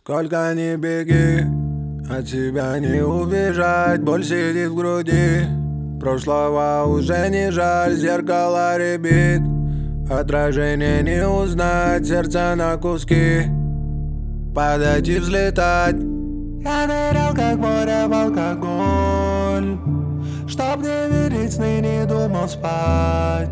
Сколько ни беги, от тебя не убежать. Боль сидит в груди, прошлого уже не жаль. Зеркало рябит, отражение не узнать. Сердце на куски, падать и взлетать. Я нырял, как море, в алкоголь, чтоб не видеть сны, не думал спать.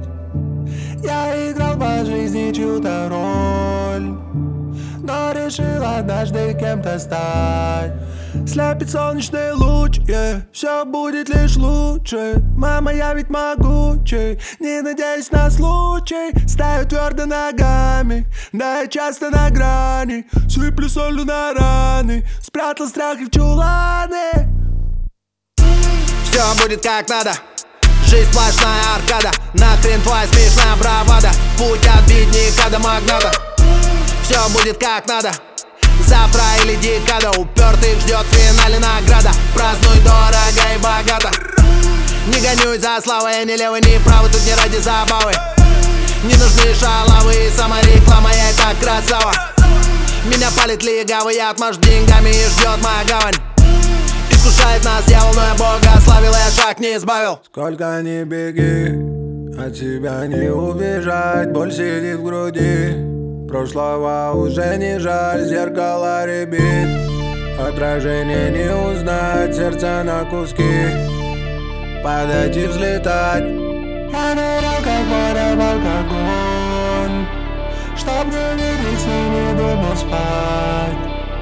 Я играл по жизни чью-то роль, но решил однажды кем-то стать. Слепит солнечный луч, все будет лишь лучше. Мама, я ведь могучий, не надеюсь на случай. Стою твердо ногами, да я часто на грани. Сыплю солью на раны, спрятал страхи в чуланы. Все будет как надо, жизнь сплошная аркада. Нахрен твоя смешная бравада, путь отбить не до магната. Все будет как надо, завтра или декада. Упертых ждет в финале награда. Празднуй дорого и богато. Не гонюсь за славой, ни левый, ни правый, тут не ради забавы. Не нужны шалавы и самореклама, я и так красава. Меня палит легавый, я отмажу деньгами и ждет моя гавань. Искушает нас дьявол, но я Бога славил, я шаг не избавил. Сколько ни беги, от тебя не убежать. Боль сидит в груди, прошлого уже не жаль. Зеркало рябит, отражение не узнать. Сердце на куски, падать и взлетать. Я нырял, как море, в алкоголь, чтоб не видеть сны, не думал спать.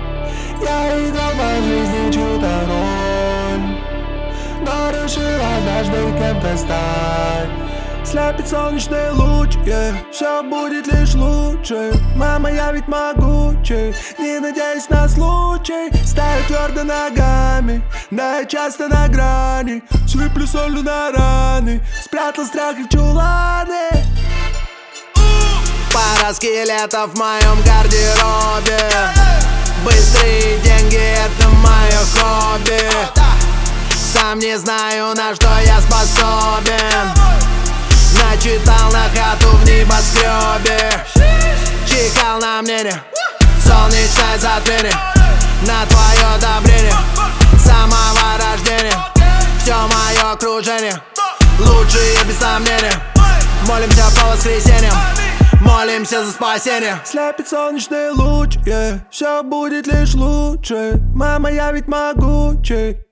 Я играл по жизни чью-то роль, но решил однажды кем-то стать. Слепит солнечный луч, все будет лишь лучше. Мама, я ведь могучий, не надеюсь на случай. Стою твердо ногами, да я часто на грани. Сыплю солью на раны, спрятал страхи в чуланы. Пара скелетов в моем гардеробе. Быстрые деньги — это мое хобби. Сам не знаю, на что я способен. Начитал на хату в небоскребе. Чихал на мнение, солнечное затмение. На твое одобрение, самого рождения. Все мое окружение, лучшие без сомнения. Молимся по воскресеньям, молимся за спасение. Слепит солнечный луч, все будет лишь лучше. Мама, я ведь могучий,